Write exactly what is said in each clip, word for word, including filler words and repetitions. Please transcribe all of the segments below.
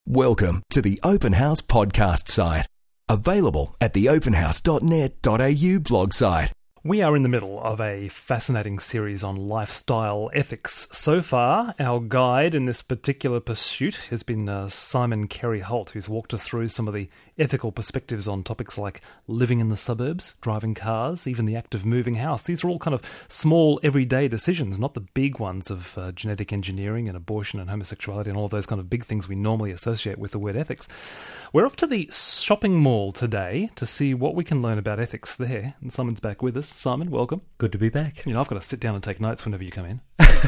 Welcome to the Open House podcast site. Available at the open house dot net dot a u blog site. We are in the middle of a fascinating series on lifestyle ethics. So far, our guide in this particular pursuit has been uh, Simon Carey-Holt, who's walked us through some of the ethical perspectives on topics like living in the suburbs, driving cars, even the act of moving house. These are all kind of small, everyday decisions, not the big ones of uh, genetic engineering and abortion and homosexuality and all of those kind of big things we normally associate with the word ethics. We're off to the shopping mall today to see what we can learn about ethics there. And Simon's back with us. Simon, welcome. Good to be back. You know, I've got to sit down and take notes whenever you come in.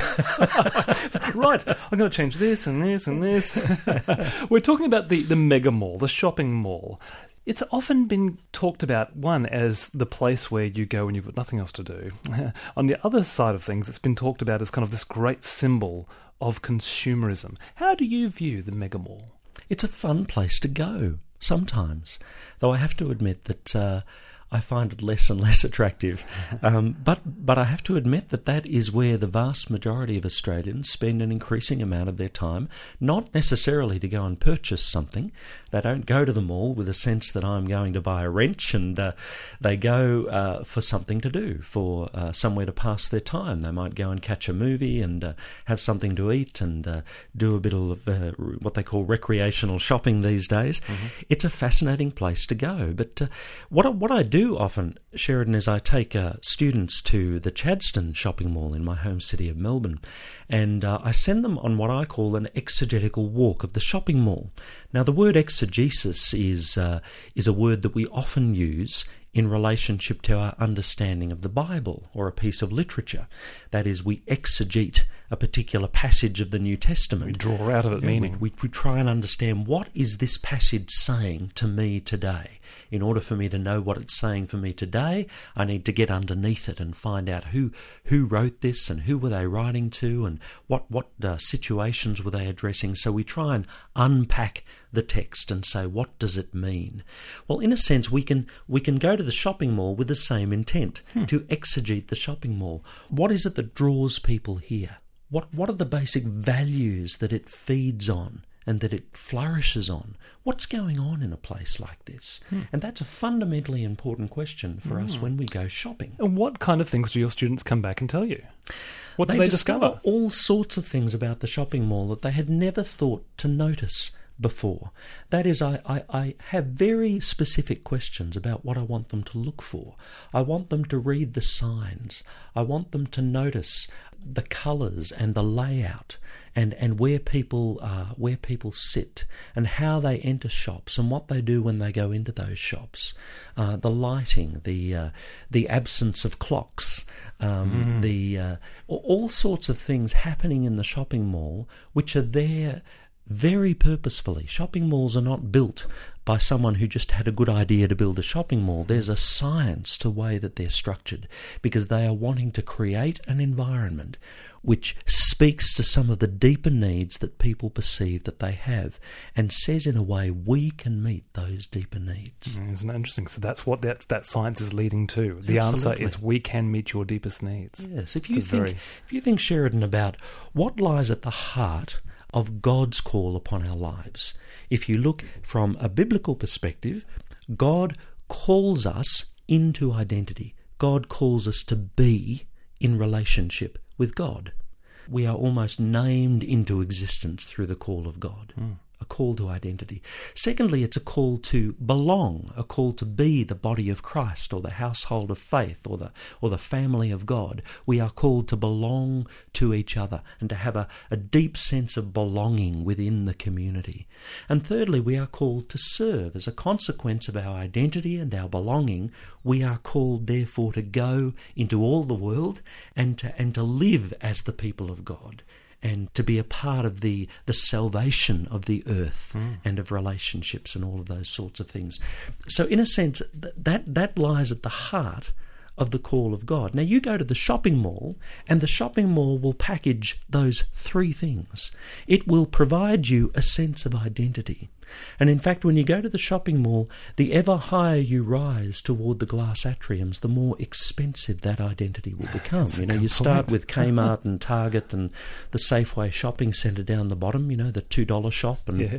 Right, I'm going to change this and this and this. We're talking about the, the mega mall, the shopping mall. It's often been talked about, one, as the place where you go when you've got nothing else to do. On the other side of things, it's been talked about as kind of this great symbol of consumerism. How do you view the mega mall? It's a fun place to go, sometimes. Though I have to admit that uh, I find it less and less attractive. Um, but but I have to admit that that is where the vast majority of Australians spend an increasing amount of their time, not necessarily to go and purchase something. They don't go to the mall with a sense that I'm going to buy a wrench, and uh, they go uh, for something to do, for uh, somewhere to pass their time. They might go and catch a movie and uh, have something to eat and uh, do a bit of uh, what they call recreational shopping these days. Mm-hmm. It's a fascinating place to go. But uh, what, I, what I do often, Sheridan, is I take uh, students to the Chadstone shopping mall in my home city of Melbourne, and uh, I send them on what I call an exegetical walk of the shopping mall. Now, the word exegesis is uh, is a word that we often use in relationship to our understanding of the Bible or a piece of literature. That is, we exegete a particular passage of the New Testament. We draw out of it meaning. We, we, we try and understand, what is this passage saying to me today? In order for me to know what it's saying for me today, I need to get underneath it and find out who who wrote this and who were they writing to and what, what uh, situations were they addressing. So we try and unpack the text and say, what does it mean? Well, in a sense, we can we can go to the shopping mall with the same intent, hmm. to exegete the shopping mall. What is it that draws people here? What what are the basic values that it feeds on and that it flourishes on? What's going on in a place like this? Hmm. And that's a fundamentally important question for mm. us when we go shopping. And what kind of things do your students come back and tell you? What do they, they discover? discover? All sorts of things about the shopping mall that they had never thought to notice before. That is, I, I, I have very specific questions about what I want them to look for. I want them to read the signs. I want them to notice the colours and the layout, and, and where people uh, where people sit, and how they enter shops, and what they do when they go into those shops. Uh, the lighting, the uh, the absence of clocks, um, mm. the uh, all sorts of things happening in the shopping mall, which are there very purposefully. Shopping malls are not built by someone who just had a good idea to build a shopping mall. There's a science to the way that they're structured, because they are wanting to create an environment which speaks to some of the deeper needs that people perceive that they have, and says in a way we can meet those deeper needs. Mm, isn't that interesting? So that's what that, that science is leading to. The Absolutely. Answer is we can meet your deepest needs. Yes. If you it's think, very... if you think, Sheridan, about what lies at the heart of God's call upon our lives. If you look from a biblical perspective, God calls us into identity. God calls us to be in relationship with God. We are almost named into existence through the call of God. Mm. A call to identity. Secondly, it's a call to belong, a call to be the body of Christ, or the household of faith, or the or the family of God. We are called to belong to each other and to have a, a deep sense of belonging within the community. And thirdly, we are called to serve. As a consequence of our identity and our belonging, we are called therefore to go into all the world and to and to live as the people of God, and to be a part of the, the salvation of the earth mm. and of relationships and all of those sorts of things. So in a sense, th- that that lies at the heart of the call of God. Now, you go to the shopping mall, and the shopping mall will package those three things. It will provide you a sense of identity. And in fact, when you go to the shopping mall, the ever higher you rise toward the glass atriums, the more expensive that identity will become. That's you know, you start with Kmart and Target and the Safeway shopping centre down the bottom, you know, the two dollar shop, and yeah.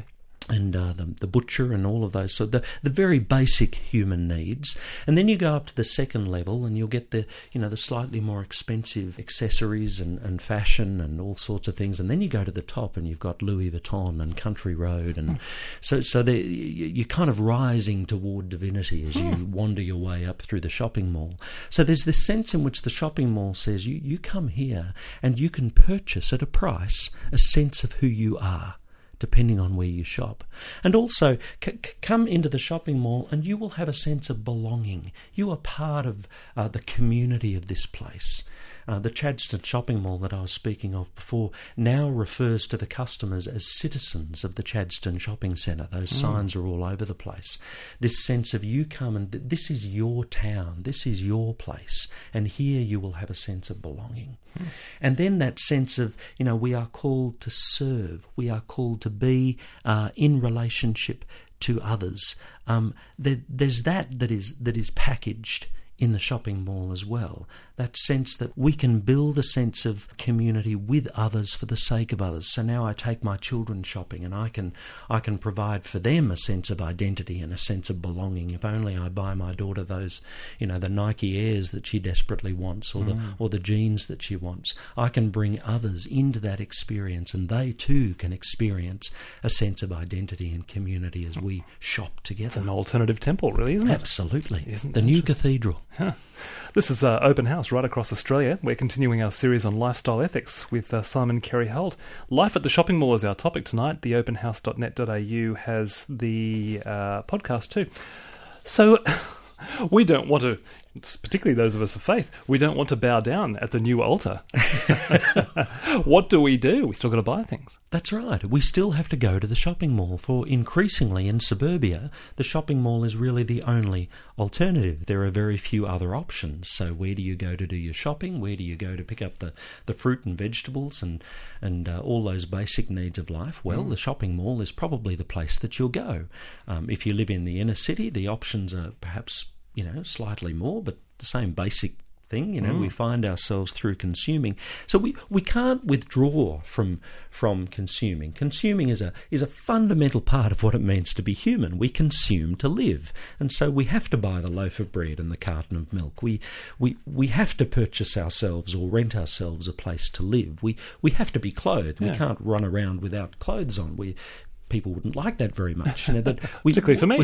and uh, the, the butcher and all of those, so the, the very basic human needs. And then you go up to the second level and you'll get the, you know, the slightly more expensive accessories and, and fashion and all sorts of things. And then you go to the top and you've got Louis Vuitton and Country Road. And mm. so so you're kind of rising toward divinity as you mm. wander your way up through the shopping mall. So there's this sense in which the shopping mall says, you, you come here and you can purchase at a price a sense of who you are, depending on where you shop. And also, c- c- come into the shopping mall and you will have a sense of belonging. You are part of uh, the community of this place. Uh, the Chadstone shopping mall that I was speaking of before now refers to the customers as citizens of the Chadstone shopping centre. Those mm. signs are all over the place. This sense of you come and th- this is your town, this is your place, and here you will have a sense of belonging. Mm. And then that sense of, you know, we are called to serve, we are called to be uh, in relationship to others. Um, there, there's that that is that is packaged in the shopping mall as well. That sense that we can build a sense of community with others for the sake of others. So now I take my children shopping and I can I can provide for them a sense of identity and a sense of belonging. If only I buy my daughter those, you know, the Nike Airs that she desperately wants, or mm. the or the jeans that she wants. I can bring others into that experience, and they too can experience a sense of identity and community as we shop together. It's an alternative temple, really, isn't it? Absolutely. Isn't the new cathedral. Huh. This is uh, Open House right across Australia. We're continuing our series on lifestyle ethics with uh, Simon Carey-Holt. Life at the shopping mall is our topic tonight. The open house dot net dot a u has the uh, podcast too. So we don't want to, particularly those of us of faith, we don't want to bow down at the new altar. What do we do? We still got to buy things. That's right. We still have to go to the shopping mall, for increasingly in suburbia, the shopping mall is really the only alternative. There are very few other options. So where do you go to do your shopping? Where do you go to pick up the, the fruit and vegetables and, and uh, all those basic needs of life? Well, mm. the shopping mall is probably the place that you'll go. Um, if you live in the inner city, the options are perhaps, you know, slightly more, but the same basic thing. You know, mm. we find ourselves through consuming. So we, we can't withdraw from from consuming. Consuming is a is a fundamental part of what it means to be human. We consume to live, and so we have to buy the loaf of bread and the carton of milk. We we we have to purchase ourselves or rent ourselves a place to live. We we have to be clothed. Yeah. We can't run around without clothes on. We People wouldn't like that very much. You know, that we, particularly for me.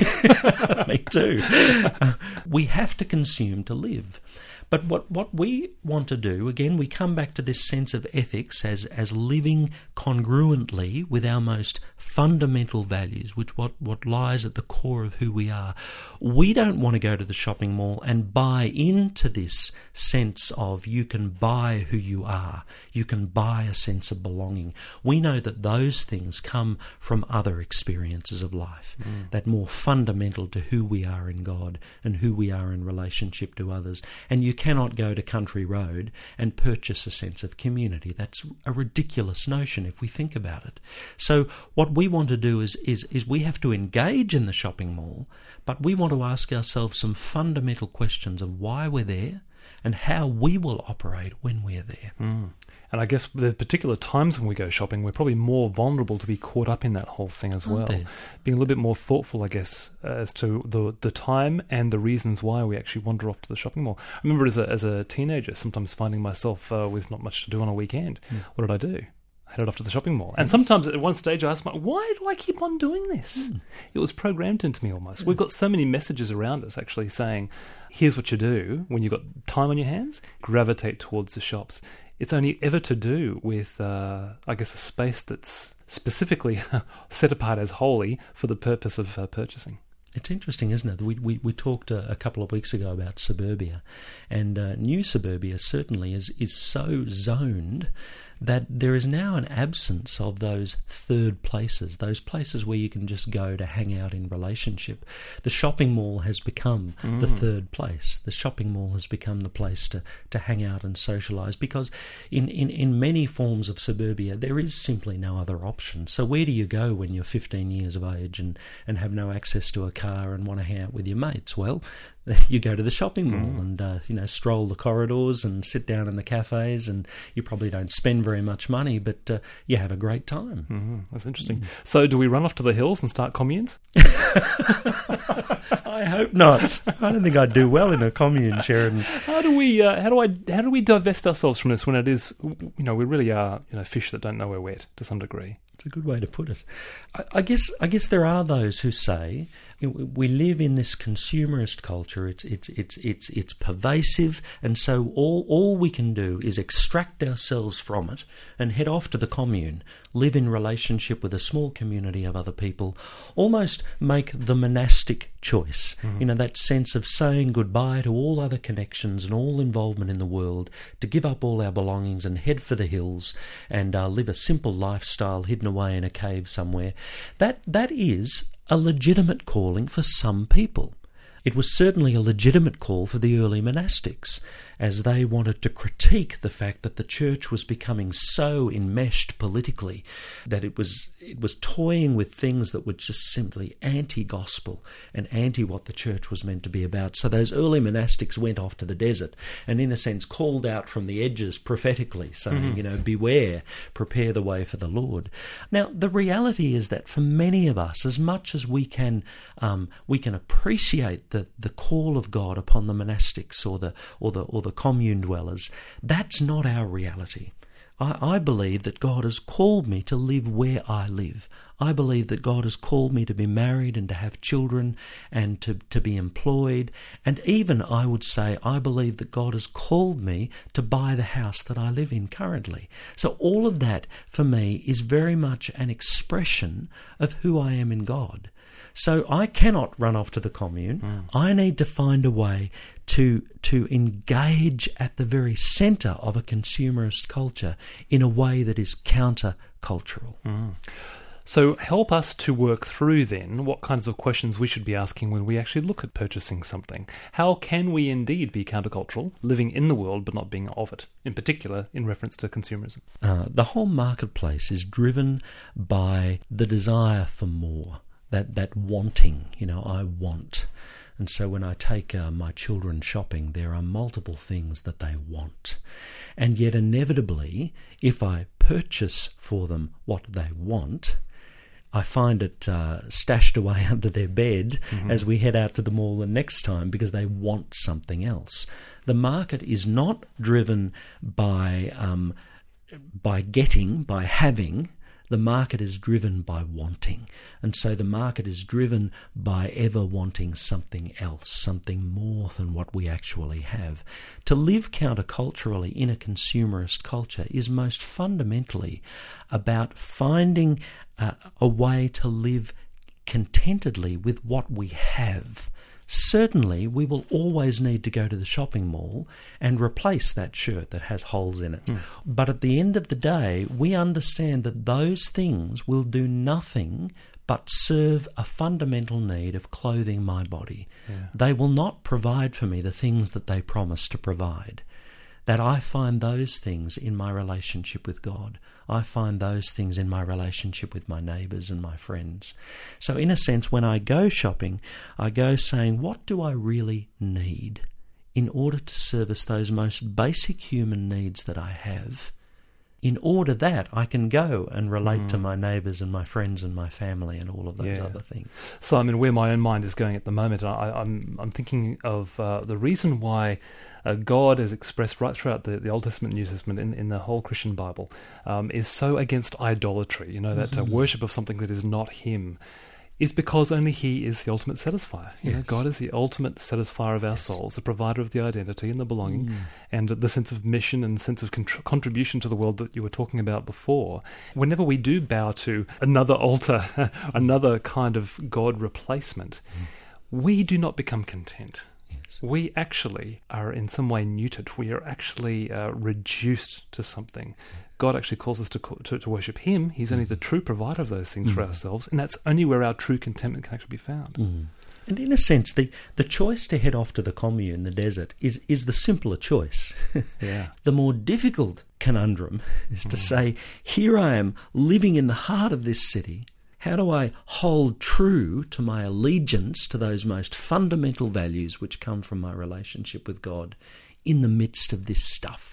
We, me too. Uh, we have to consume to live. But what, what we want to do, again, we come back to this sense of ethics as, as living congruently with our most fundamental values, which what, what lies at the core of who we are. We don't want to go to the shopping mall and buy into this sense of you can buy who you are. You can buy a sense of belonging. We know that those things come from other experiences of life, mm. that more fundamental to who we are in God and who we are in relationship to others. And you cannot go to Country Road and purchase a sense of community. That's a ridiculous notion if we think about it. So what we want to do is, is, is we have to engage in the shopping mall, but we want to ask ourselves some fundamental questions of why we're there and how we will operate when we're there. Mm. And I guess there's particular times when we go shopping, we're probably more vulnerable to be caught up in that whole thing as well. Being a little bit more thoughtful, I guess, as to the the time and the reasons why we actually wander off to the shopping mall. I remember as a as a teenager, sometimes finding myself uh, with not much to do on a weekend. Mm. What did I do? I headed off to the shopping mall. And sometimes at one stage I asked myself, why do I keep on doing this? Mm. It was programmed into me almost. Mm. We've got so many messages around us actually saying, here's what you do when you've got time on your hands, gravitate towards the shops. It's only ever to do with, uh, I guess, a space that's specifically set apart as holy for the purpose of uh, purchasing. It's interesting, isn't it? We we, we talked a, a couple of weeks ago about suburbia, and uh, new suburbia certainly is, is so zoned that there is now an absence of those third places, those places where you can just go to hang out in relationship. The shopping mall has become mm. the third place. The shopping mall has become the place to, to hang out and socialise, because in, in, in many forms of suburbia there is simply no other option. So where do you go when you're fifteen years of age and, and have no access to a car and want to hang out with your mates? Well, you go to the shopping mall mm. and uh, you know, stroll the corridors and sit down in the cafes, and you probably don't spend very much money, but uh, you have a great time. Mm-hmm. That's interesting. Mm. So do we run off to the hills and start communes? I hope not. I don't think I'd do well in a commune, Sheridan. How do we? Uh, how do I? How do we divest ourselves from this when it is? You know, we really are. You know, fish that don't know we're wet to some degree. It's a good way to put it. I, I guess. I guess there are those who say we live in this consumerist culture. It's it's it's it's it's pervasive, and so all all we can do is extract ourselves from it and head off to the commune, live in relationship with a small community of other people, almost make the monastic choice. Mm-hmm. You know, that sense of saying goodbye to all other connections and all involvement in the world, to give up all our belongings and head for the hills and uh, live a simple lifestyle hidden away in a cave somewhere. That that is a legitimate calling for some people. It was certainly a legitimate call for the early monastics, as they wanted to critique the fact that the church was becoming so enmeshed politically that it was it was toying with things that were just simply anti-gospel and anti what the church was meant to be about. So those early monastics went off to the desert and, in a sense, called out from the edges prophetically, saying, mm-hmm. you know, beware, prepare the way for the Lord. Now, the reality is that for many of us, as much as we can um, we can appreciate the, the call of God upon the monastics or the or the or the commune dwellers, that's not our reality. I, I believe that God has called me to live where I live. I believe that God has called me to be married and to have children and to, to be employed. And even, I would say, I believe that God has called me to buy the house that I live in currently. So all of that, for me, is very much an expression of who I am in God. So I cannot run off to the commune. Mm. I need to find a way to to engage at the very centre of a consumerist culture in a way that is counter-cultural. Mm. So help us to work through then what kinds of questions we should be asking when we actually look at purchasing something. How can we indeed be countercultural, living in the world but not being of it, in particular in reference to consumerism? Uh, the whole marketplace is driven by the desire for more. That that wanting, you know, I want. And so when I take uh, my children shopping, there are multiple things that they want. And yet inevitably, if I purchase for them what they want, I find it uh, stashed away under their bed mm-hmm. as we head out to the mall the next time because they want something else. The market is not driven by um, by getting, by having. The market is driven by wanting. And so the market is driven by ever wanting something else, something more than what we actually have. To live counterculturally in a consumerist culture is most fundamentally about finding uh, a way to live contentedly with what we have. Certainly, we will always need to go to the shopping mall and replace that shirt that has holes in it. Mm. But at the end of the day, we understand that those things will do nothing but serve a fundamental need of clothing my body. Yeah. They will not provide for me the things that they promise to provide. That I find those things in my relationship with God. I find those things in my relationship with my neighbours and my friends. So in a sense, when I go shopping, I go saying, what do I really need in order to service those most basic human needs that I have? In order that I can go and relate mm. to my neighbours and my friends and my family and all of those yeah. other things. So, I mean, where my own mind is going at the moment, I, I'm I'm thinking of uh, the reason why uh, God is expressed right throughout the, the Old Testament and New Testament in, in the whole Christian Bible um, is so against idolatry, you know, that mm-hmm. uh, worship of something that is not Him, is because only He is the ultimate satisfier. You yes. know, God is the ultimate satisfier of our yes. souls, the provider of the identity and the belonging, mm. and the sense of mission and sense of contr- contribution to the world that you were talking about before. Whenever we do bow to another altar, another kind of God replacement, mm. we do not become content. Yes. We actually are in some way neutered. We are actually uh, reduced to something. Mm. God actually calls us to, to to worship Him. He's only the true provider of those things mm. for ourselves, and that's only where our true contentment can actually be found. Mm. And in a sense, the, the choice to head off to the commune, the desert, is, is the simpler choice. Yeah. The more difficult conundrum is to mm. say, here I am living in the heart of this city. How do I hold true to my allegiance to those most fundamental values which come from my relationship with God in the midst of this stuff?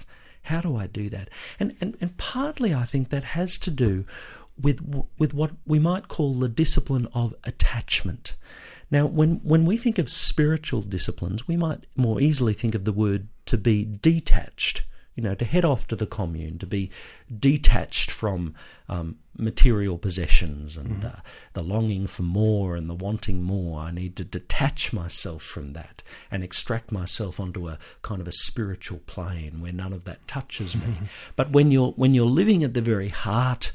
How do I do that? And, and, and partly I think that has to do with with what we might call the discipline of attachment. Now, when, when we think of spiritual disciplines, we might more easily think of the word to be detached, you know, to head off to the commune, to be detached from um, material possessions and mm-hmm. uh, the longing for more and the wanting more. I need to detach myself from that and extract myself onto a kind of a spiritual plane where none of that touches me. Mm-hmm. But when you're when you're living at the very heart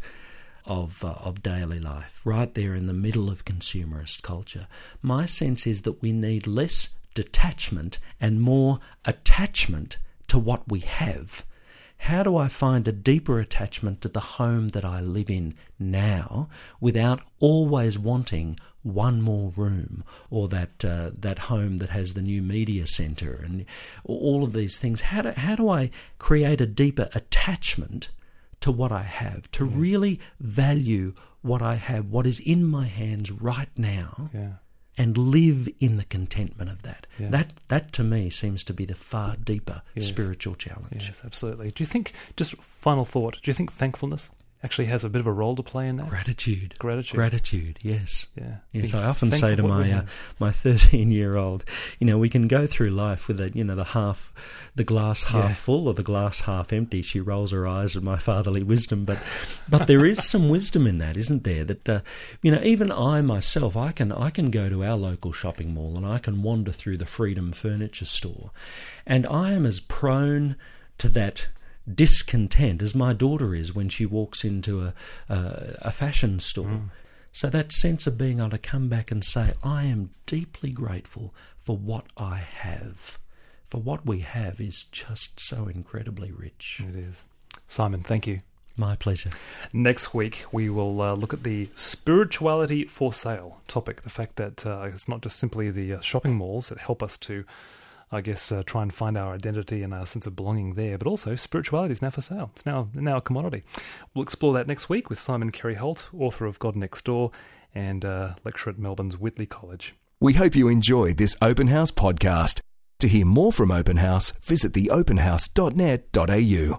of uh, of daily life, right there in the middle of consumerist culture, my sense is that we need less detachment and more attachment to what we have. How do I find a deeper attachment to the home that I live in now without always wanting one more room, or that uh, that home that has the new media centre and all of these things? How do, how do I create a deeper attachment to what I have, to yes. really value what I have, what is in my hands right now, yeah. and live in the contentment of that? Yeah. That, that to me seems to be the far deeper yes. spiritual challenge. Yes, absolutely. Do you think, just final thought, do you think thankfulness actually has a bit of a role to play in that? Gratitude. Gratitude. Gratitude, yes. Yeah. Yes, Being I often say to my uh, have. my thirteen-year-old, you know, we can go through life with, a, you know, the half, the glass half yeah. full or the glass half empty. She rolls her eyes at my fatherly wisdom, but but there is some wisdom in that, isn't there? That, uh, you know, even I myself, I can I can go to our local shopping mall and I can wander through the Freedom Furniture store, and I am as prone to that discontent as my daughter is when she walks into a a, a fashion store. Mm. So that sense of being able to come back and say, I am deeply grateful for what I have. For what we have is just so incredibly rich. It is. Simon, thank you. My pleasure. Next week, we will uh, look at the spirituality for sale topic, the fact that uh, it's not just simply the uh, shopping malls that help us to I guess, uh, try and find our identity and our sense of belonging there. But also, spirituality is now for sale. It's now now a commodity. We'll explore that next week with Simon Carey-Holt, author of God Next Door and uh, lecturer at Melbourne's Whitley College. We hope you enjoyed this Open House podcast. To hear more from Open House, visit the open house dot net dot a u.